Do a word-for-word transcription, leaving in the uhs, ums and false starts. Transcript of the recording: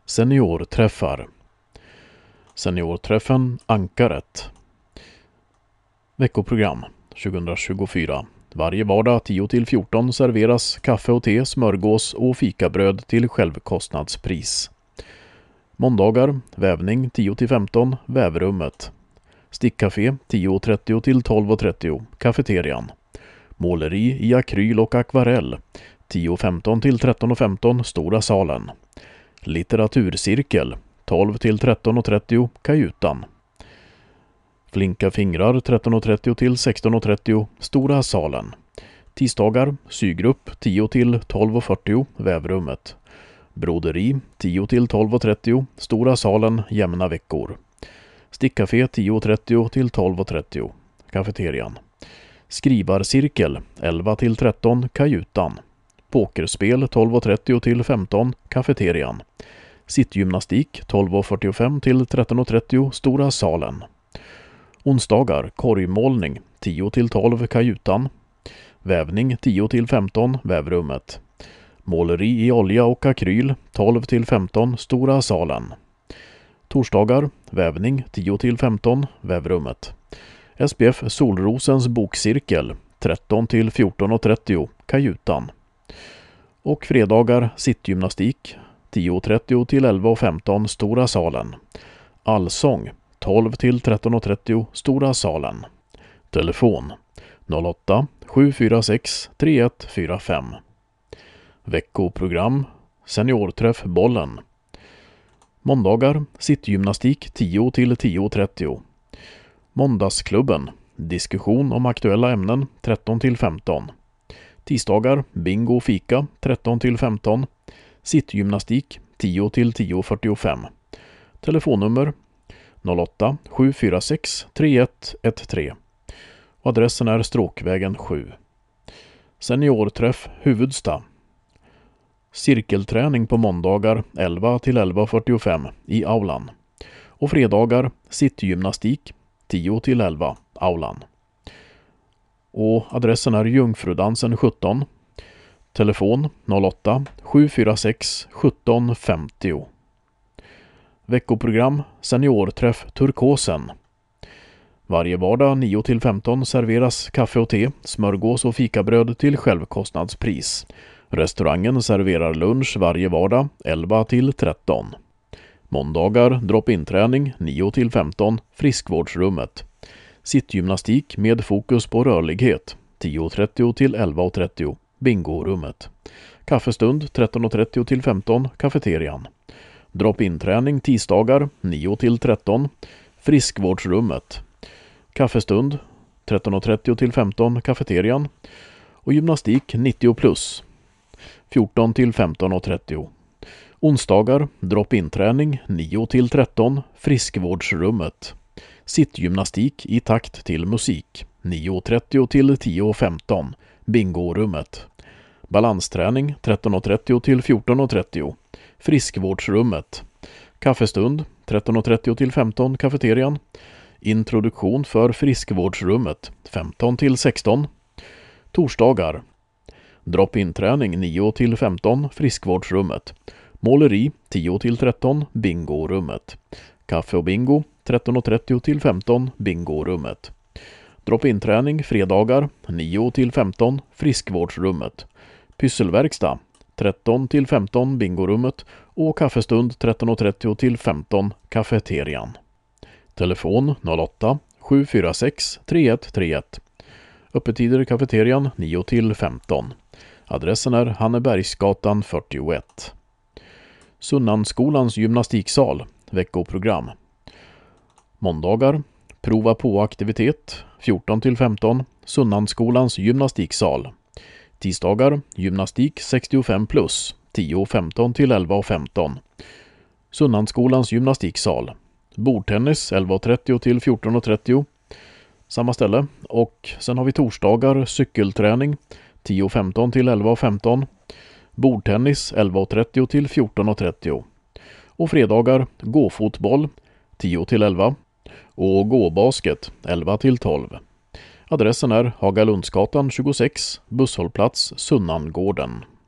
Seniorträffar. Seniorträffen Ankaret. Veckoprogram tjugohundratjugofyra. Varje vardag tio till fjorton serveras kaffe och te, smörgås och fikabröd till självkostnadspris. Måndagar vävning tio till femton, vävrummet. Stickcafé tio trettio till tolv trettio, kafeterian. Måleri i akryl och akvarell tio femton till tretton femton, stora salen. Litteraturcirkel tolv till tretton trettio, kajutan. Flinka fingrar tretton trettio till sexton trettio, stora salen. Tisdagar sygrupp tio till tolv fyrtio, vävrummet. Broderi tio till tolv trettio, stora salen, jämna veckor. Stickcafé tio trettio till tolv trettio, kafeterian. Skrivarcirkel elva till tretton, kajutan. Pokerspel tolv trettio till femton, kafeterian. Sittgymnastik tolv fyrtiofem till tretton trettio, stora salen. Onsdagar korgmålning tio till tolv, kajutan. Vävning tio till femton, vävrummet. Måleri i olja och akryl tolv till femton, stora salen. Torsdagar vävning tio till femton, vävrummet. S P F Solrosens bokcirkel tretton till fjorton trettio, kajutan. Och fredagar sittgymnastik tio trettio till elva femton, stora salen. Allsång tolv till tretton trettio, stora salen. Telefon noll åtta sju fyra sex tre ett fyra fem. Veckoprogram Seniorträff Bollen. Måndagar sittgymnastik tio till tio trettio. Måndagsklubben diskussion om aktuella ämnen tretton till femton. Tisdagar bingo och fika tretton till femton. Sittgymnastik tio till tio fyrtiofem. Telefonnummer noll åtta sju fyra sex tre ett ett tre. Adressen är Stråkvägen sju. Seniorträff Huvudsta. Cirkelträning på måndagar elva till elva fyrtiofem i aulan. Och fredagar sittgymnastik tio till elva, aulan. Och adressen är Jungfrudansen sjutton. Telefon noll åtta sju fyra sex sjutton femtio. Veckoprogram Seniorträff Turkosen. Varje vardag nio till femton serveras kaffe och te, smörgås och fikabröd till självkostnadspris. Restaurangen serverar lunch varje vardag elva till tretton. Måndagar drop-in-träning nio till femton, friskvårdsrummet. Sittgymnastik med fokus på rörlighet tio trettio till elva trettio, bingorummet. Kaffestund tretton trettio till femton, kafeterian. Drop-in-träning tisdagar nio till tretton, friskvårdsrummet. Kaffestund tretton trettio till femton, kafeterian. Och gymnastik nittio plus fjorton till femton trettio. Onsdagar drop-in-träning nio till tretton, friskvårdsrummet. Sittgymnastik i takt till musik nio trettio till tio femton, bingorummet. Balansträning tretton trettio till fjorton trettio, friskvårdsrummet. Kaffestund tretton trettio till femton, kafeterian. Introduktion för friskvårdsrummet femton till sexton. Torsdagar drop-in-träning nio till femton, friskvårdsrummet. Måleri tio till tretton, bingorummet. Kaffe och bingo tretton trettio till femton, bingorummet. Drop-in-träning fredagar nio till femton, friskvårdsrummet. Pysselverkstad tretton till femton, bingorummet. Och kaffestund tretton trettio till femton, kafeterian. Telefon noll åtta sju fyra sex tre ett tre ett. Öppettider i kafeterian nio till femton. Adressen är Hannebergsgatan fyrtioett. Sunnansskolans gymnastiksal. Veckoprogram. Måndagar prova på aktivitet fjorton till femton. Sunnansskolans gymnastiksal. Tisdagar gymnastik sextiofem plus tio femton till elva femton. Sunnansskolans gymnastiksal. Bordtennis elva trettio till fjorton trettio. Samma ställe. Och sen har vi torsdagar cykelträning tio femton till elva femton. Bordtennis elva trettio till fjorton trettio. Och fredagar gåfotboll tio till elva. Och gåbasket elva till tolv. Adressen är Hagalundsgatan tjugosex, busshållplats Sunnangården.